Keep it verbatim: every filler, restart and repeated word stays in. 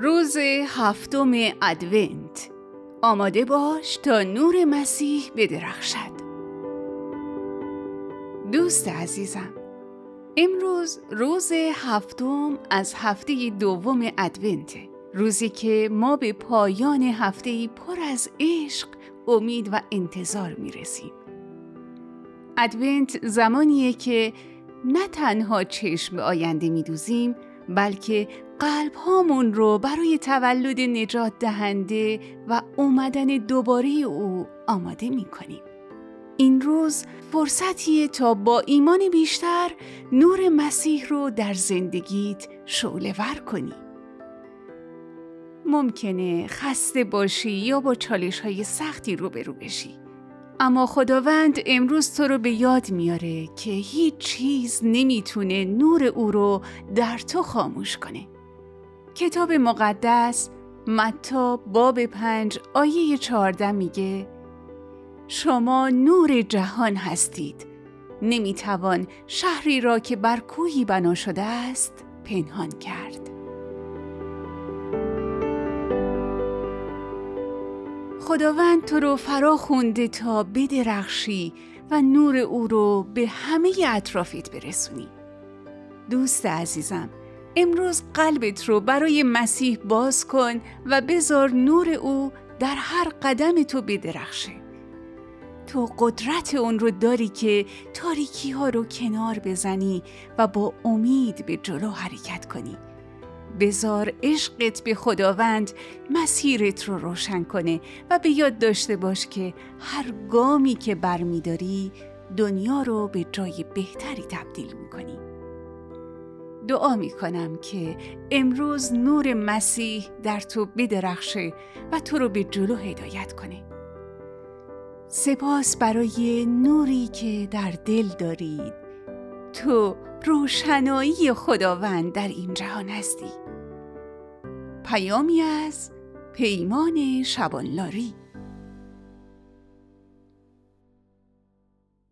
روز هفتم ادونت. آماده باش تا نور مسیح بدرخشد. دوست عزیزم، امروز روز هفتم از هفته دوم ادونته، روزی که ما به پایان هفته پر از عشق، امید و انتظار میرسیم. ادونت زمانیه که نه تنها چشم به آینده میدوزیم، بلکه قلب هامون رو برای تولد نجات دهنده و اومدن دوباره او آماده می کنیم. این روز فرصتیه تا با ایمان بیشتر نور مسیح رو در زندگیت شعله ور کنی. ممکنه خسته باشی یا با چالش های سختی روبرو بشی، اما خداوند امروز تو رو به یاد میاره که هیچ چیز نمیتونه نور او رو در تو خاموش کنه. کتاب مقدس متی باب پنج آیه چهارده میگه شما نور جهان هستید. نمیتوان شهری را که بر کوهی بنا شده است پنهان کرد. خداوند تو رو فرا خونده تا بدرخشی و نور او رو به همه اطرافت برسونی. دوست عزیزم، امروز قلبت رو برای مسیح باز کن و بذار نور او در هر قدم تو بدرخشه. تو قدرت اون رو داری که تاریکی ها رو کنار بزنی و با امید به جلو حرکت کنی. بذار عشقت به خداوند مسیرت رو روشن کنه و به یاد داشته باش که هر گامی که برمی‌داری دنیا رو به جای بهتری تبدیل می‌کنی. دعا می‌کنم که امروز نور مسیح در تو بدرخشه و تو رو به جلو هدایت کنه. سپاس برای نوری که در دل دارید. تو روشنایی خداوند در این جهان هستی. پیامی از پیمان شبانلاری.